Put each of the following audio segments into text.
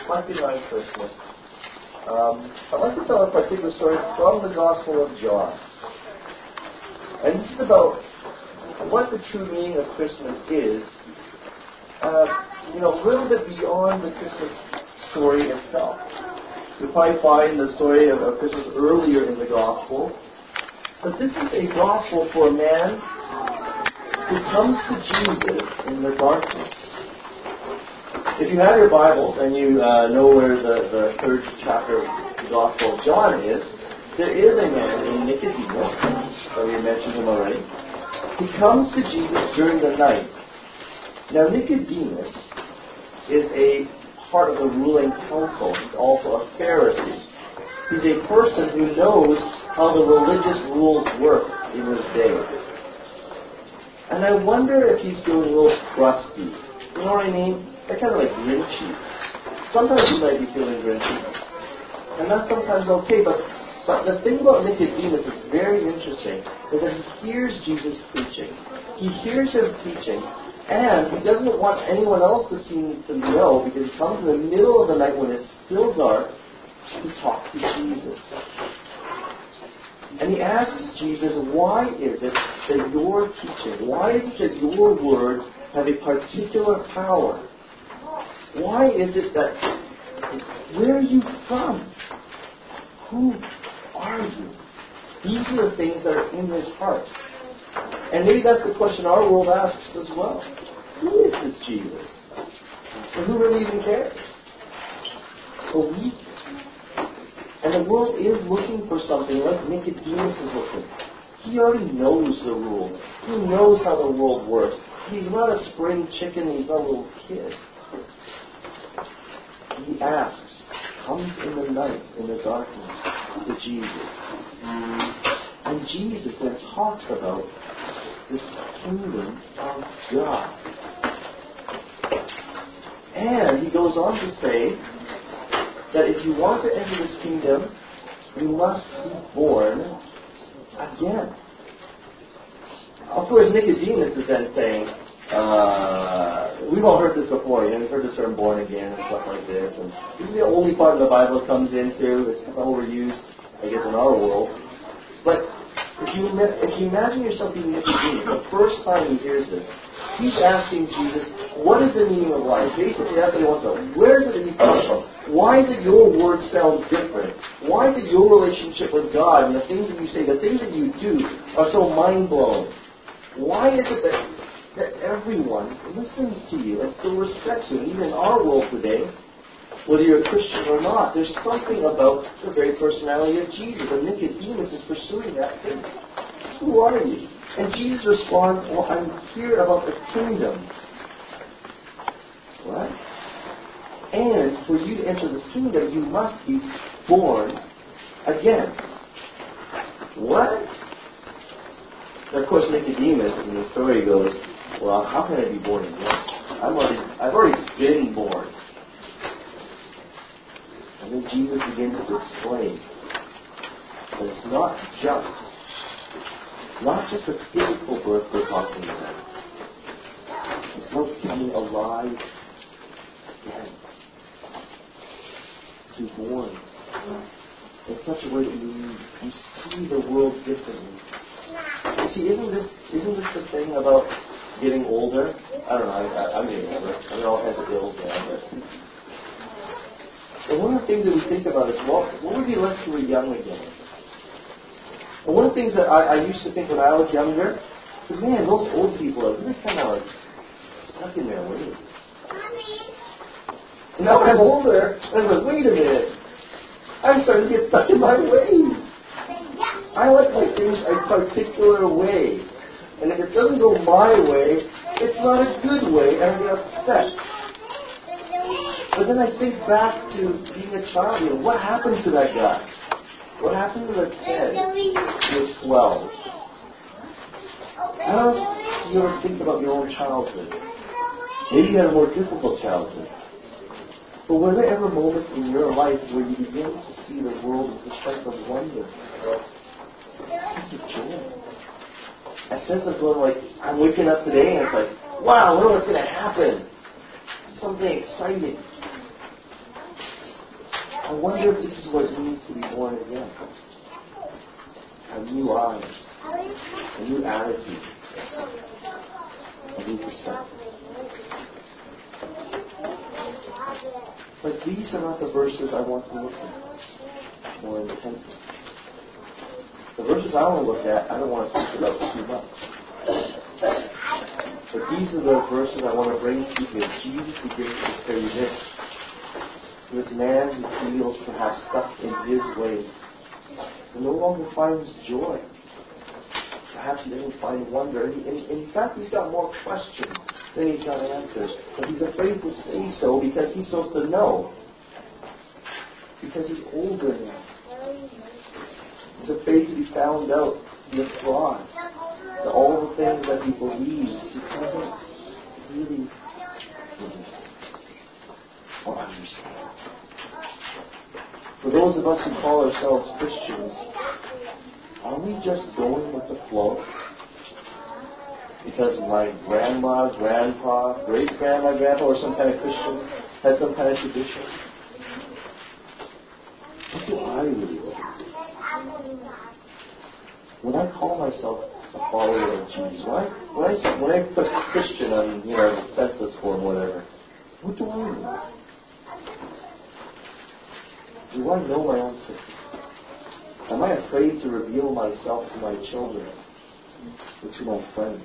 recognize Christmas, I'd like to tell a particular story from the Gospel of John. And this is about what the true meaning of Christmas is, a little bit beyond the Christmas story itself. You'll probably find the story of Christmas earlier in the Gospel. But this is a Gospel for a man who comes to Jesus in the darkness. If you have your Bible and you know where the third chapter of the Gospel of John is, there is a man named Nicodemus, so we mentioned him already. He comes to Jesus during the night. Now Nicodemus is a part of the ruling council. He's also a Pharisee. He's a person who knows how the religious rules work in his day. And I wonder if he's feeling a little crusty. You know what I mean? They're kind of like grinchy. Sometimes you might be feeling grinchy. And that's sometimes okay, but the thing about Nicodemus is very interesting, is that he hears Jesus preaching. He hears him preaching, and he doesn't want anyone else to know, because he comes in the middle of the night when it's still dark to talk to Jesus. And he asks Jesus, why is it that you're teaching? Why is it that your words have a particular power? Why is it that, where are you from? Who are you? These are the things that are in his heart. And maybe that's the question our world asks as well. Who is this Jesus? And who really even cares? But we do. And the world is looking for something like Nicodemus is looking. He already knows the rules. He knows how the world works. He's not a spring chicken. He's not a little kid. He asks, comes in the night, in the darkness, to Jesus. And Jesus then talks about this kingdom of God. And he goes on to say that if you want to enter this kingdom, you must be born again. Of course, Nicodemus is then saying, we've all heard this before, we've heard the term born again and stuff like this, and this is the only part of the Bible it comes into. It's overused, I guess, in our world. But if you imagine yourself being Nicodemus, the first time he hears this, he's asking Jesus, what is the meaning of life? Basically, that's what he wants to know. Where is it that you come from? Why did your words sound different? Why did your relationship with God and the things that you say, the things that you do, are so mind-blowing? Why is it that everyone listens to you and still respects you? And even in our world today, whether you're a Christian or not, there's something about the very personality of Jesus. And Nicodemus is pursuing that too. Who are you? And Jesus responds, well, I'm here about the kingdom. What? And for you to enter this kingdom, you must be born again. What? And of course, Nicodemus in the story goes, well, how can I be born again? I've already been born. And then Jesus begins to explain that it's not just a physical birth we're talking about. It's about becoming alive again. To be born in such a way that you see the world differently. You see, isn't this the thing about getting older? I don't know, I'm getting older. I mean, all kinds of ills now. But one of the things that we think about is, what would be like if we were young again? And one of the things that I used to think when I was younger, is, man, those old people are really kind of like stuck in their ways. And now I'm older, and I'm like, wait a minute. I'm starting to get stuck in my ways. I like my things a particular way. And if it doesn't go my way, it's not a good way, and I get upset. But then I think back to being a child. What happened to that guy? What happened to the kid who was 12? How do you ever think about your own childhood? Maybe you had a more difficult childhood. But were there ever moments in your life where you begin to see the world with a sense of wonder? A sense of joy? A sense of going like, I'm waking up today and it's like, wow, I wonder what's going to happen. Something exciting. I wonder if this is what it means to be born again. A new eyes, a new attitude, a new perspective. But these are not the verses I want to look at more intently. The verses I want to look at, I don't want to speak about too much. But these are the verses I want to bring to you. Jesus begins to say this. To this man who feels perhaps stuck in his ways and no longer finds joy. Perhaps he doesn't find wonder. In fact, he's got more questions than he's got answers. But he's afraid to say so because he's supposed to know. Because he's older now. He's afraid to be found out, to be a fraud. To all the things that he believes, he doesn't really believe or understand. For those of us who call ourselves Christians, are we just going with the flow? Because my grandma, grandpa, great-grandma, grandpa, or some kind of Christian had some kind of tradition? What do I really believe? When I call myself a follower of Jesus, when I put Christian on, census form, whatever, what do I mean? Do I know my own secrets? Am I afraid to reveal myself to my children or to my friends?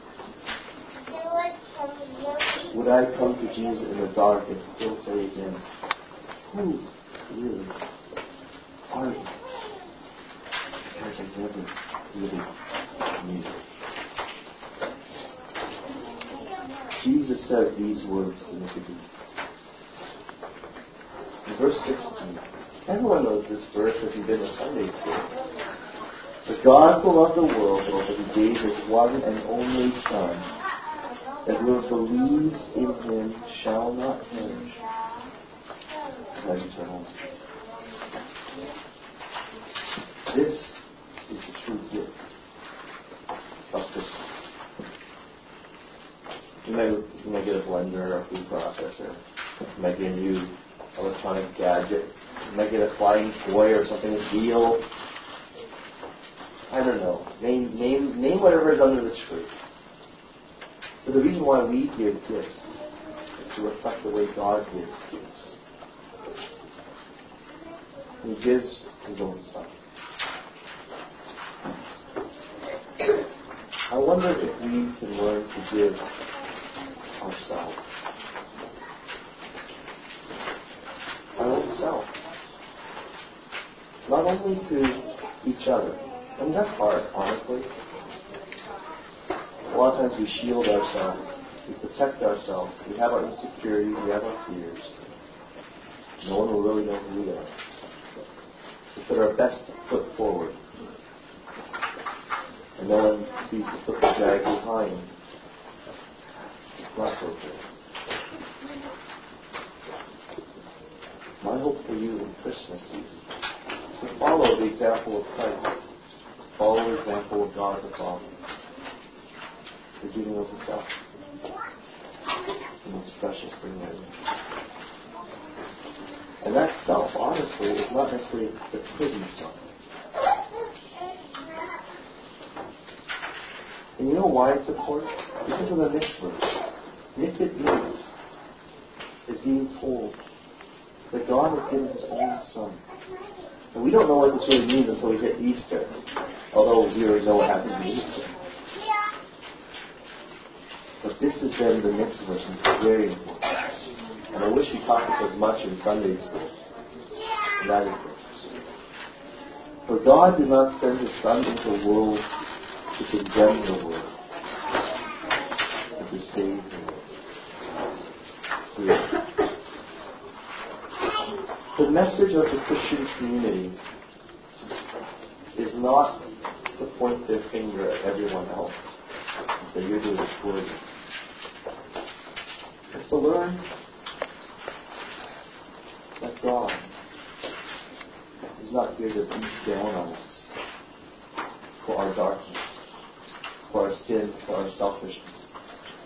Would I come to Jesus in the dark and still say again, who really are you? Because I never really knew. Jesus says these words to Nicodemus. In verse 16, everyone knows this verse if you've been to Sunday school. But God so loved the world that He gave His one and only Son, that whoever believes in Him shall not perish, but have eternal life. This is the true gift of Christmas. You might get a blender or a food processor. You might get a new electronic gadget. You might get a flying toy or something with wheels. I don't know. Name whatever is under the tree. But the reason why we give gifts is to reflect the way God gives gifts. He gives His own Son. I wonder if we can learn to give ourselves. Our own self. Not only to each other. I mean, that's hard, honestly. A lot of times we shield ourselves. We protect ourselves. We have our insecurities. We have our fears. No one will really know who we are. We put our best foot forward. And no one sees the foot that drags behind. It's not so good. My hope for you in Christmas season is to follow the example of Christ. Follow the example of God the Father. The giving of Himself. The most precious thing there is. And that self, honestly, is not necessarily the prison self. And you know why it's important? Because of the next verse. Nicodemus is being told that God has given His own Son. And we don't know what this really means until we hit Easter. Although we already know what happens at Easter. But this is then the next verse, and it's very important. And I wish we taught this as much in Sunday school. And that is this. For God did not send His Son into the world to condemn the world, but to save the world. The message of the Christian community is not to point their finger at everyone else and say, you're doing this poorly. It's to learn that God is not here to beat down on us for our darkness, for our sin, for our selfishness.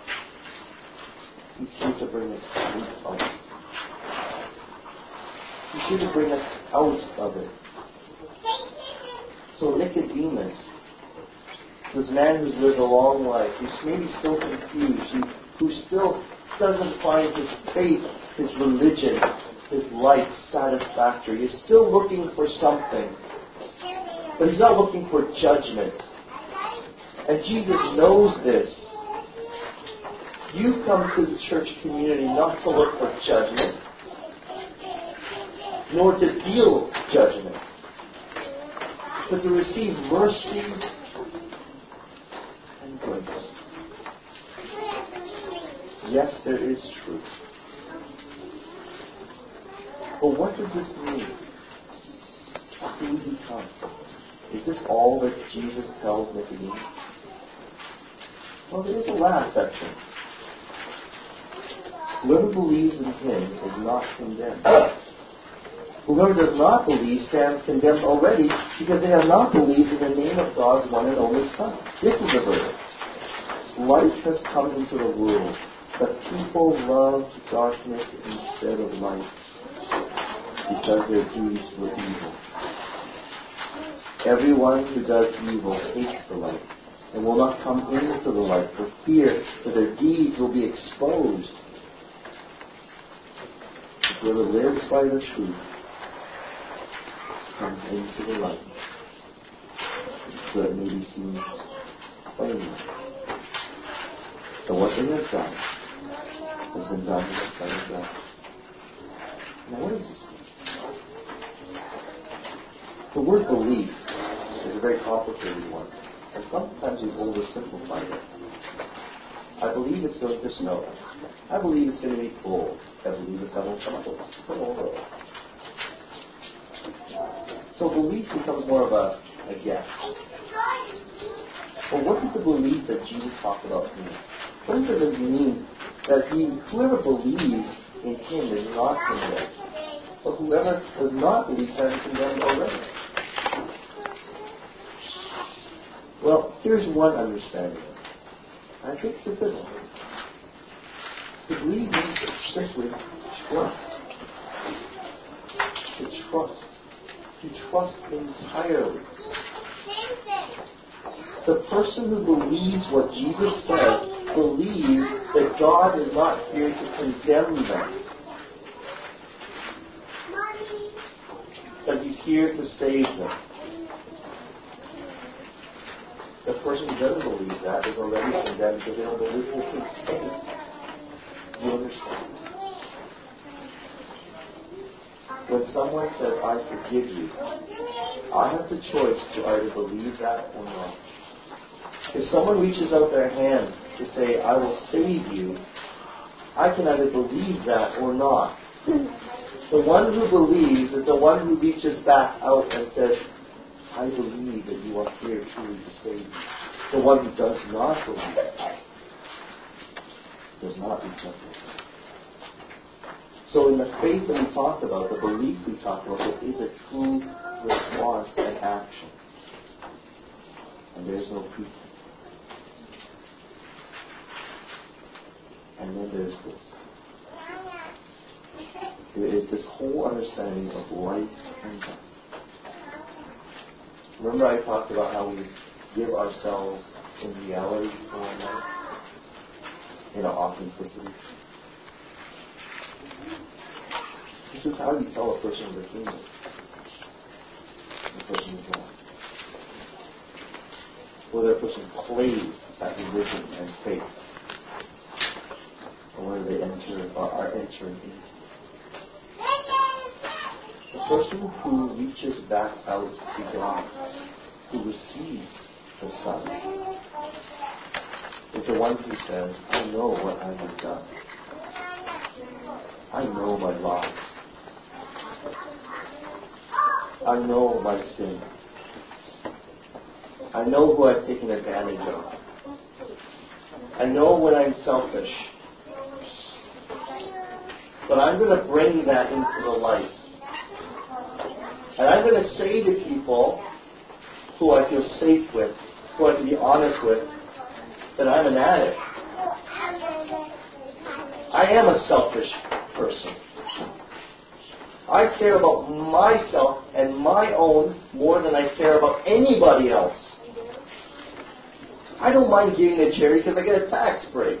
He's here to bring us sweet light. He's here to bring us out of it. So Nicodemus, this man who's lived a long life, who's maybe still confused, who still doesn't find his faith, his religion, his life satisfactory. He's still looking for something. But he's not looking for judgment. And Jesus knows this. You come to the church community not to look for judgment, nor to deal judgment, but to receive mercy and grace. Yes, there is truth. But what does this mean? What do we become? Is this all that Jesus tells Nicodemus? Well, there is a last section. Whoever believes in him is not condemned. Whoever does not believe stands condemned already because they have not believed in the name of God's one and only Son. This is the verdict. Light has come into the world, but people love darkness instead of light because their deeds were evil. Everyone who does evil hates the light and will not come into the light for fear that their deeds will be exposed. Whoever lives by the truth comes into the light so that it may be seen plainly. So what they have done has been done in the sight of God. Now what does this mean? The word belief is a very complicated one, and sometimes we oversimplify it. I believe it's going to snow. I believe it's going to be cold. I believe the sun will come up. It's all over. So belief becomes more of a guess. But what does the belief that Jesus talked about mean? What does it mean that whoever believes in him is not condemned? But whoever does not believe stands condemned already. Well, here's one understanding. I think it's a good one. To believe means simply trust. To trust. To trust entirely. The person who believes what Jesus said believes that God is not here to condemn them, but he's here to save them. The person who doesn't believe that is already condemned because they don't believe he can save. Do you understand? When someone says, I forgive you, I have the choice to either believe that or not. If someone reaches out their hand to say, I will save you, I can either believe that or not. The one who believes is the one who reaches back out and says, I believe that you are here truly to save me. The one who does not believe does not reject it. So in the faith that we talk about, the belief we talk about, it is a true response and action. And there is no pretense. And then there's this. There is this whole understanding of life and death. Remember I talked about how we give ourselves in reality for one another? In our authenticity. This is how you tell a person is a kingdom. A person is not. Whether a person plays at religion and faith, or whether they are entering into it. The person who reaches back out to God, who receives the Son, is the one who says, I know what I have done. I know my lies. I know my sin. I know who I've taken advantage of. I know when I'm selfish. But I'm going to bring that into the light. And I'm going to say to people who I feel safe with, who I can be honest with, that I'm an addict. I am a selfish person. I care about myself and my own more than I care about anybody else. I don't mind giving a charity because I get a tax break.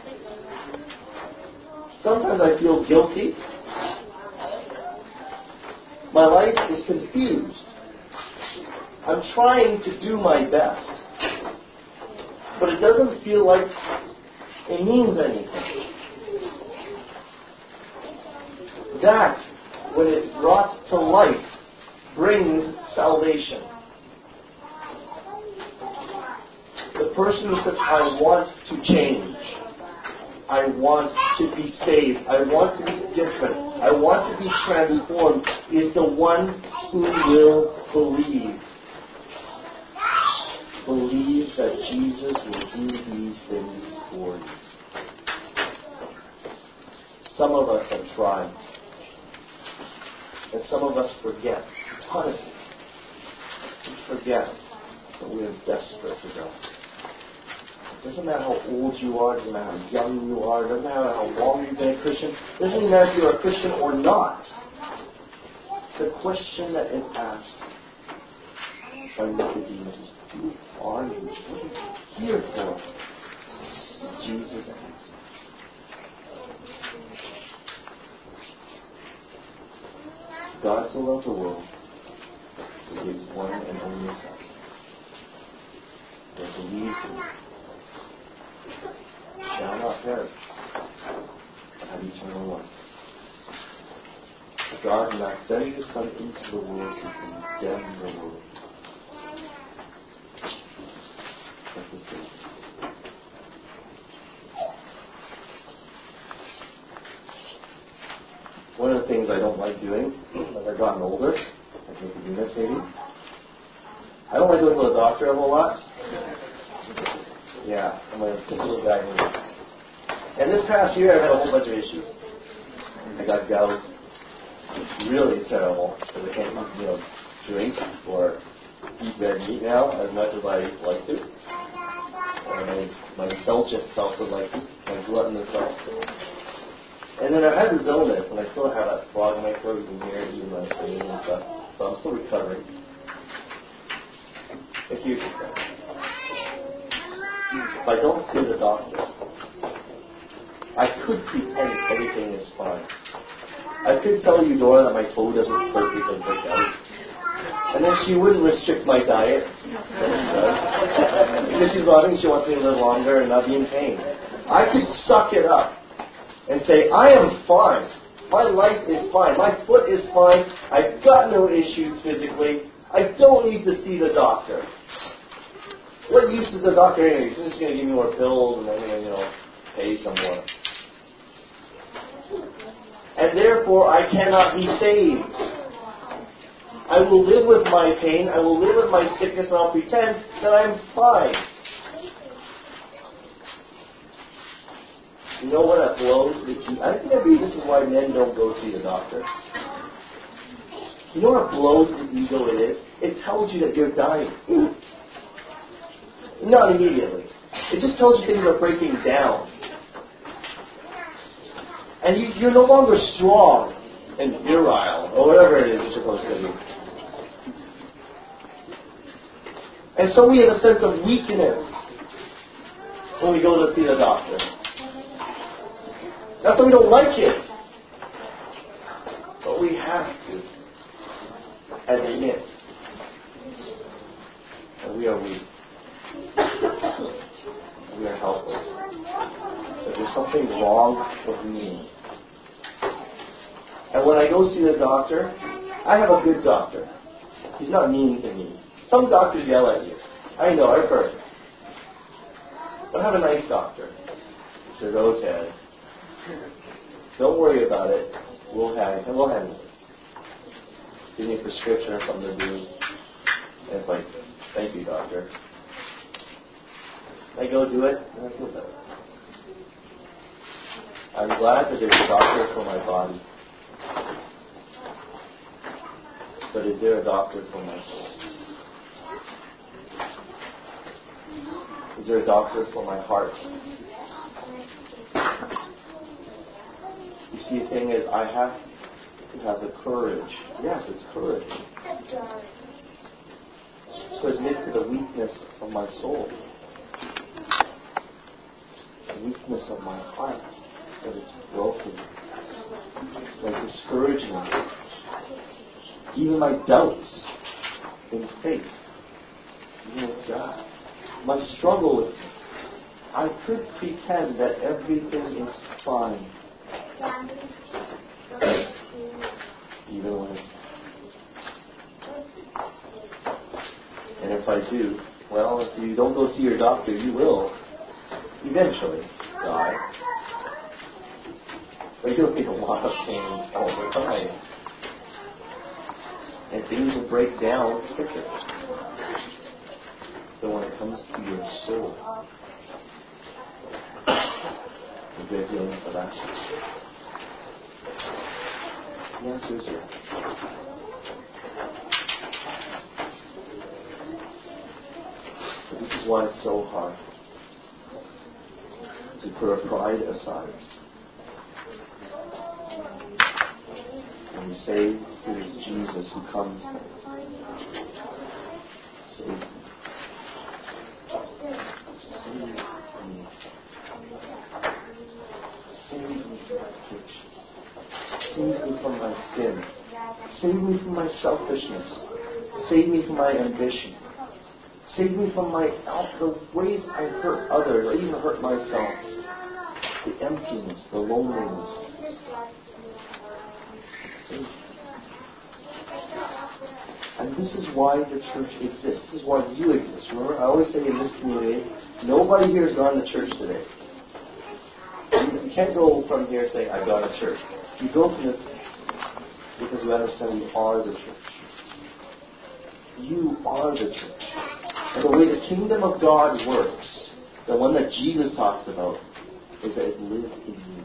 Sometimes I feel guilty. My life is confused. I'm trying to do my best. But it doesn't feel like it means anything. That, when it's brought to light, brings salvation. The person who says, I want to change. I want to be saved. I want to be different. I want to be transformed, is the one who will believe. Believe that Jesus will do these things for you. Some of us have tried. And some of us forget. Honestly. We forget that we are desperate for God. It doesn't matter how old you are, it doesn't matter how young you are, it doesn't matter how long you've been a Christian, it doesn't even matter if you're a Christian or not. The question that is asked by Nicodemus is, who are you? What are you here for? Jesus asked. God so loved the world, He gave His one and only Son, that believes in Him shall not perish, but have eternal life. God did not send His Son into the world to condemn the world, but to save it. One of the things I don't like doing as I've gotten older, I think you do this maybe, I don't like going to the doctor a whole lot. Yeah, I'm a typical guy. And this past year I've had a whole bunch of issues. I got gout. It's really terrible because I can't drink or eat red meat now as much as I like to. And my indulgent self would like to, my gluttonous self. And then I had this illness, and I still have that frog in my throat. You can hear it, even my singing and stuff. So I'm still recovering. A huge recovery. If I don't see the doctor, I could pretend everything is fine. I could tell Eudora that my toe doesn't perfectly break out. And then she wouldn't restrict my diet. Because she's loving, she wants me to live longer and not be in pain. I could suck it up and say, I am fine. My life is fine. My foot is fine. I've got no issues physically. I don't need to see the doctor. What use is the doctor anyway? He's just going to give me more pills and then I'm going to, pay some more. And therefore, I cannot be saved. I will live with my pain. I will live with my sickness and I'll pretend that I'm fine. You know what that blows the ego? I think maybe this is why men don't go see the doctor. You know what blows the ego it is? It tells you that you're dying. Not immediately. It just tells you things are breaking down. And you're no longer strong and virile, or whatever it is you're supposed to be. And so we have a sense of weakness when we go to see the doctor. Not that we don't like it, but we have to admit that we are weak. We are helpless. That there's something wrong with me. And when I go see the doctor, I have a good doctor. He's not mean to me. Some doctors yell at you. I know, I've heard. But I have a nice doctor. He says, oh, Ted, don't worry about it. We'll handle it. Give me a prescription or something to do. And it's like, thank you, doctor. I go do it, and I feel better. I'm glad that there's a doctor for my body. But is there a doctor for my soul? Is there a doctor for my heart? You see, the thing is, I have to have the courage. Yes, it's courage. To admit to the weakness of my soul. The weakness of my heart. That it's broken. My discouragement. Even my doubts in faith. Even with God. My struggle with it. I could pretend that everything is fine. Even when it's... And if I do, well, if you don't go see your doctor, you will eventually die. But you'll be in a lot of pain all the time. And things will break down quicker. So when it comes to your soul, is there healing for that? The answer is yes. But this is why it's so hard to put our pride aside. And we say it is Jesus who comes and saves me. Save me. Save me from my addiction. Save me from my sin. Save me from my selfishness. Save me from my ambition. Save me from the ways I hurt others, I even hurt myself. The emptiness, the loneliness. And this is why the church exists. This is why you exist. Remember, I always say in this community, nobody here has gone to church today. You can't go from here saying, I've gone to church. You go from this because we understand we are the church. You are the church. And the way the kingdom of God works, the one that Jesus talks about, is that it lives in you.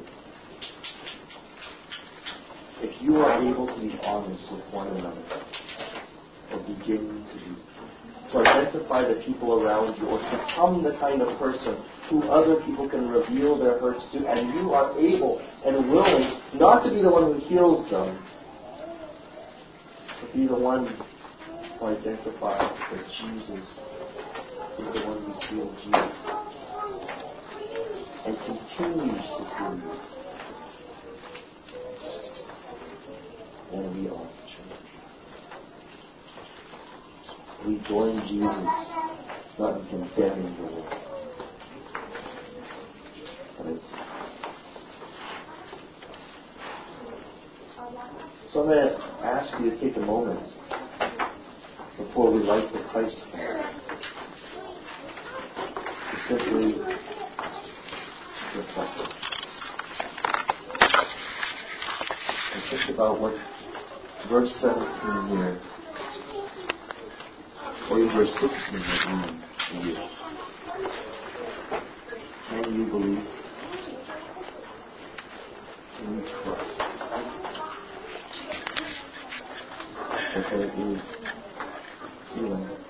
If you are able to be honest with one another, or begin to be, to identify the people around you, or to become the kind of person who other people can reveal their hurts to, and you are able and willing not to be the one who heals them, but be the one who identifies that Jesus is the one who healed you and continues to heal you. Then we are the church. We join Jesus not in condemning the world, but in So I'm going to ask you to take a moment before we light the Christ fire to simply reflect and think about what verse 17 here, or even verse 16 here. Can you believe? Can you trust that there is healing